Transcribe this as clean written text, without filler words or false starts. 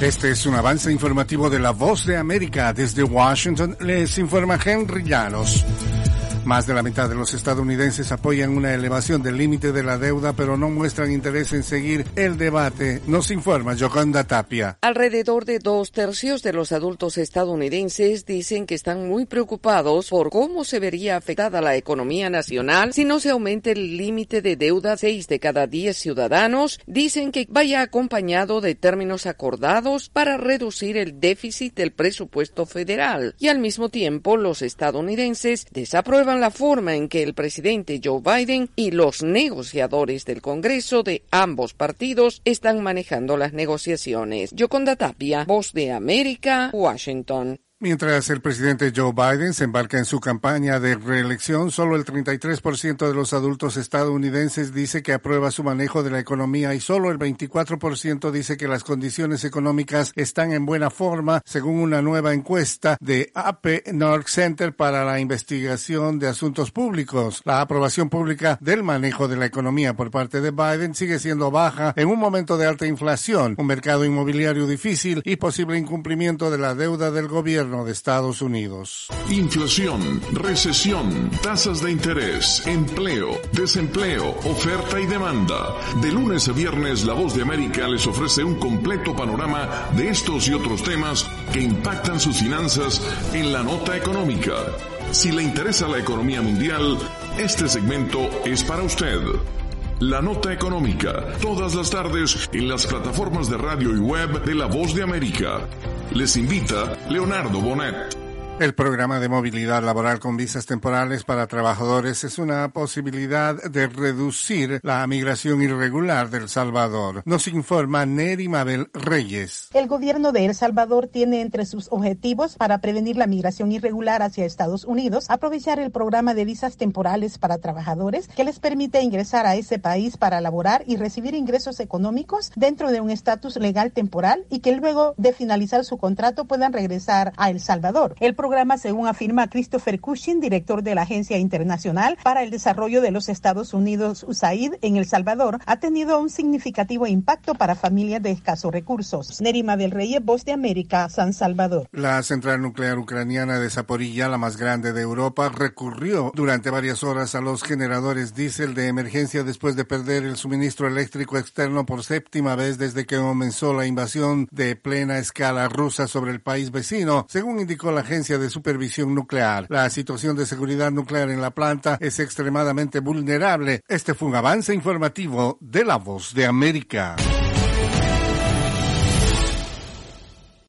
Este es un avance informativo de La Voz de América. Desde Washington les informa Henry Llanos. Más de la mitad de los estadounidenses apoyan una elevación del límite de la deuda, pero no muestran interés en seguir el debate. Nos informa Yoconda Tapia. Alrededor de 2/3 de los adultos estadounidenses dicen que están muy preocupados por cómo se vería afectada la economía nacional si no se aumenta el límite de deuda. 6 de cada 10 ciudadanos dicen que vaya acompañado de términos acordados para reducir el déficit del presupuesto federal. Y al mismo tiempo, los estadounidenses desaprueban la forma en que el presidente Joe Biden y los negociadores del Congreso de ambos partidos están manejando las negociaciones. Yoconda Tapia, Voz de América, Washington. Mientras el presidente Joe Biden se embarca en su campaña de reelección, solo el 33% de los adultos estadounidenses dice que aprueba su manejo de la economía y solo el 24% dice que las condiciones económicas están en buena forma, según una nueva encuesta de AP North Center para la Investigación de Asuntos Públicos. La aprobación pública del manejo de la economía por parte de Biden sigue siendo baja en un momento de alta inflación, un mercado inmobiliario difícil y posible incumplimiento de la deuda del gobierno de Estados Unidos. Inflación, recesión, tasas de interés, empleo, desempleo, oferta y demanda. De lunes a viernes, La Voz de América les ofrece un completo panorama de estos y otros temas que impactan sus finanzas en la nota económica. Si le interesa la economía mundial, este segmento es para usted. La Nota Económica, todas las tardes en las plataformas de radio y web de La Voz de América. Les invita Leonardo Bonet. El programa de movilidad laboral con visas temporales para trabajadores es una posibilidad de reducir la migración irregular de El Salvador. Nos informa Neri Mabel Reyes. El gobierno de El Salvador tiene entre sus objetivos para prevenir la migración irregular hacia Estados Unidos aprovechar el programa de visas temporales para trabajadores que les permite ingresar a ese país para laborar y recibir ingresos económicos dentro de un estatus legal temporal y que luego de finalizar su contrato puedan regresar a El Salvador. El programa, según afirma Christopher Cushing, director de la Agencia Internacional para el Desarrollo de los Estados Unidos, USAID, en El Salvador, ha tenido un significativo impacto para familias de escasos recursos. Nerima del Reyes, Voz de América, San Salvador. La central nuclear ucraniana de Zaporilla, la más grande de Europa, recurrió durante varias horas a los generadores diésel de emergencia después de perder el suministro eléctrico externo por 7ª vez desde que comenzó la invasión de plena escala rusa sobre el país vecino, según indicó la Agencia de Supervisión Nuclear. La situación de seguridad nuclear en la planta es extremadamente vulnerable. Este fue un avance informativo de La Voz de América.